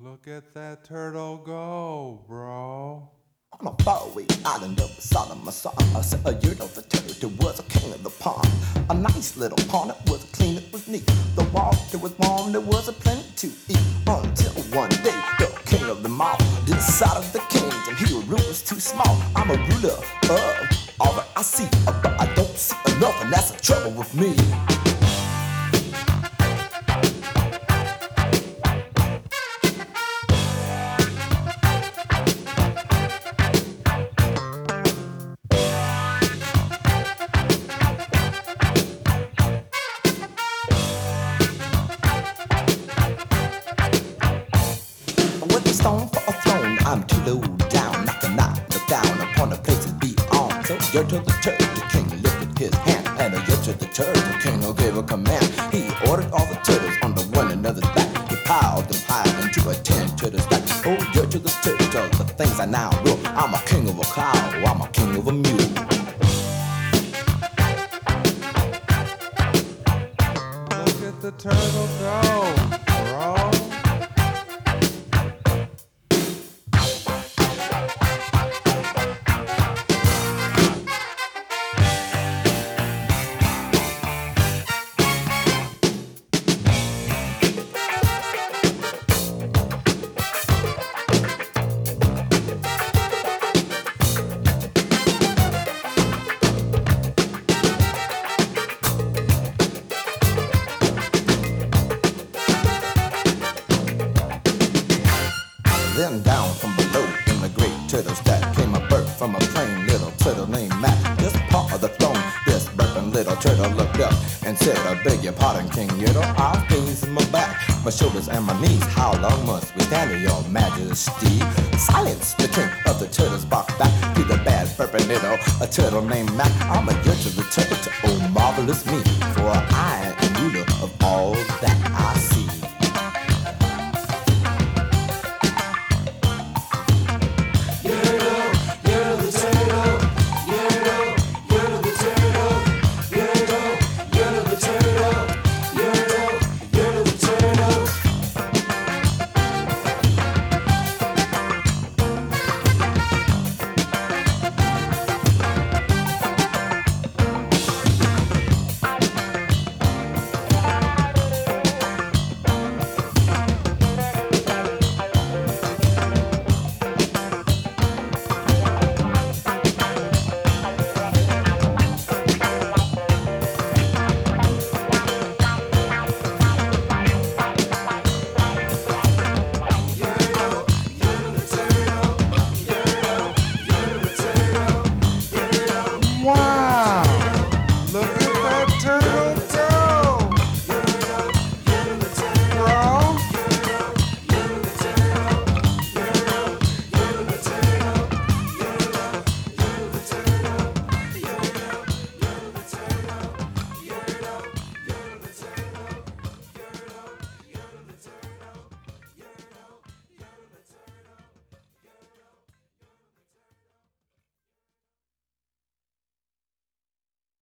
Look at that turtle go, bro. On a faraway island of Solomon, I saw a year of the turtle was a king of the pond. A nice little pond, it was clean, it was neat. The water was warm, there was a plenty to eat. Until one day, the king of them all decided the kingdom he would rule was too small. I'm a ruler of all that I see, but I don't see enough, and that's the trouble with me. With a stone for a throne, I'm too low down, knock down upon the places beyond. So Yer to the turtle king lifted his hand, and Yer to the turtle king gave a command. He ordered all the turtles under one another's back. He piled them high into a 10 turtle stack. Oh, Yer to the turtle, the things I now rule. I'm a king of a cloud, I'm a king of a mule. Look at the turtle go, bro. Then down from below in the great turtle stack came a bird from a plain little turtle named Matt. Just part of the throne, this burping little turtle looked up and said, I beg your pardon, King Yertle. I've things in my back, my shoulders and my knees. How long must we stand in your majesty? Silence, the king of the turtles barked back to the bad burping little a turtle named Matt. I'm a year to the turtle, oh marvelous me, for I am ruler of all that I see.